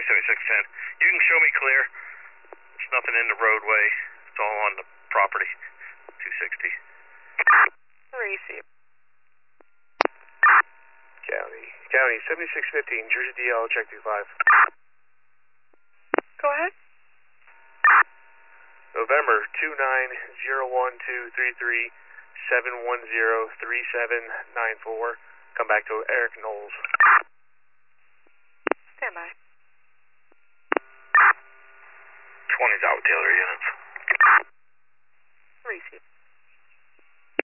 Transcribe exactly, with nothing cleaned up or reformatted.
seventy-six ten. You can show me clear. There's nothing in the roadway. It's all on the property. two sixty. Receive. County. County, seventy-six fifteen, Jersey D L, check two five. Go ahead. November two nine zero one two three three seven one zero three seven nine four. Come back to Eric Knowles. Stand by. twenty's out with the other units.